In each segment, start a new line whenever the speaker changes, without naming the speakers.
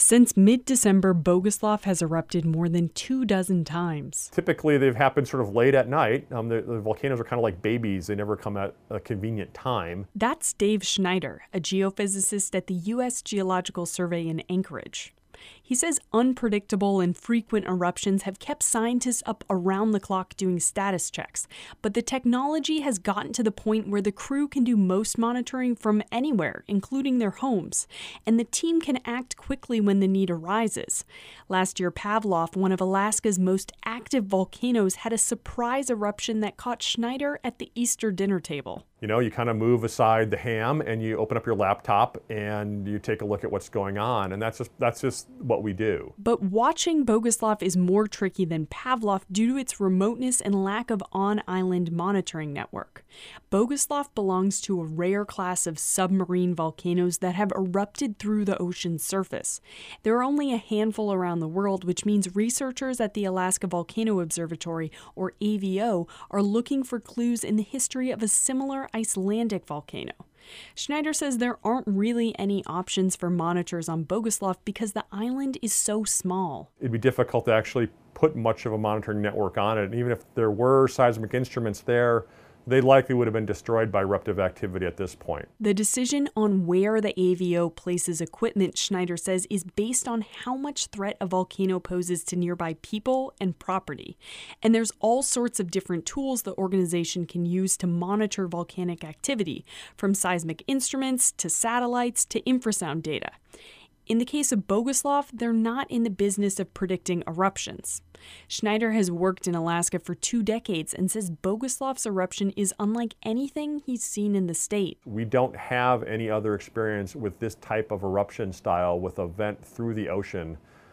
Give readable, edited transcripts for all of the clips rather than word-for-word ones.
Since mid-December, Boguslav has erupted more than 24 times.
Typically, they've happened sort of late at night. The volcanoes are kind of like babies. They never come at a convenient time.
That's Dave Schneider, a geophysicist at the U.S. Geological Survey in Anchorage. He says unpredictable and frequent eruptions have kept scientists up around the clock doing status checks, but the technology has gotten to the point where the crew can do most monitoring from anywhere, including their homes, and the team can act quickly when the need arises. Last year, Pavlov, one of Alaska's most active volcanoes, had a surprise eruption that caught Schneider at the Easter dinner table.
You know, you kind of move aside the ham and you open up your laptop and you take a look at what's going on, and that's just what we do.
But watching Boguslav is more tricky than Pavlov due to its remoteness and lack of on-island monitoring network. Boguslav belongs to a rare class of submarine volcanoes that have erupted through the ocean's surface. There are only a handful around the world, which means researchers at the Alaska Volcano Observatory, or AVO, are looking for clues in the history of a similar Icelandic volcano. Schneider says there aren't really any options for monitors on Boguslav because the island is so small.
It'd be difficult to actually put much of a monitoring network on it. And even if there were seismic instruments there, they likely would have been destroyed by eruptive activity at this point.
The decision on where the AVO places equipment, Schneider says, is based on how much threat a volcano poses to nearby people and property. And there's all sorts of different tools the organization can use to monitor volcanic activity, from seismic instruments to satellites to infrasound data. In the case of Boguslav, they're not in the business of predicting eruptions. Schneider has worked in Alaska for 2 decades and says Boguslav's eruption is unlike anything he's seen in the state.
We don't have any other experience with this type of eruption style with a vent through the ocean,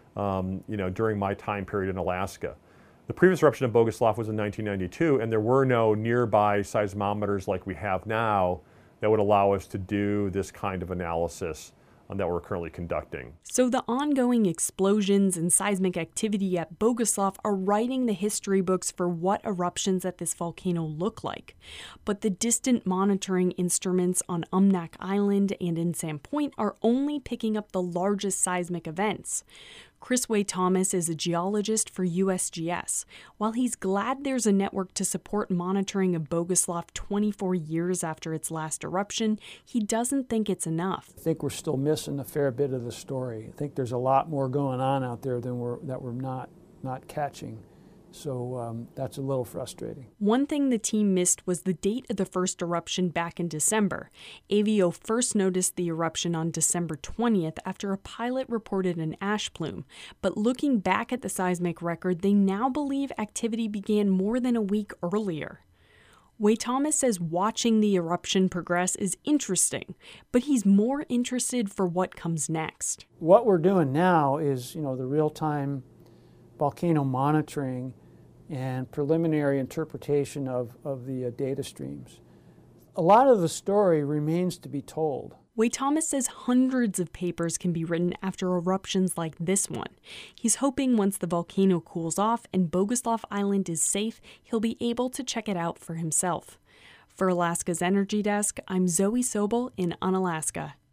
during my time period in Alaska. The previous eruption of Boguslav was in 1992, and there were no nearby seismometers like we have now that would allow us to do this kind of analysis that we're currently conducting.
So the ongoing explosions and seismic activity at Boguslav are writing the history books for what eruptions at this volcano look like. But the distant monitoring instruments on Umnak Island and in Sand Point are only picking up the largest seismic events. Chris Way-Thomas is a geologist for USGS. While he's glad there's a network to support monitoring of Boguslav 24 years after its last eruption, he doesn't think it's enough.
I think we're still missing a fair bit of the story. I think there's a lot more going on out there than we're not catching. So that's a little frustrating.
One thing the team missed was the date of the first eruption back in December. AVO first noticed the eruption on December 20th after a pilot reported an ash plume. But looking back at the seismic record, they now believe activity began more than a week earlier. Way-Thomas says watching the eruption progress is interesting, but he's more interested for what comes next.
What we're doing now is, the real-time volcano monitoring and preliminary interpretation of the data streams. A lot of the story remains to be told.
Way-Thomas says hundreds of papers can be written after eruptions like this one. He's hoping once the volcano cools off and Boguslav Island is safe, he'll be able to check it out for himself. For Alaska's Energy Desk, I'm Zoe Sobel in Unalaska.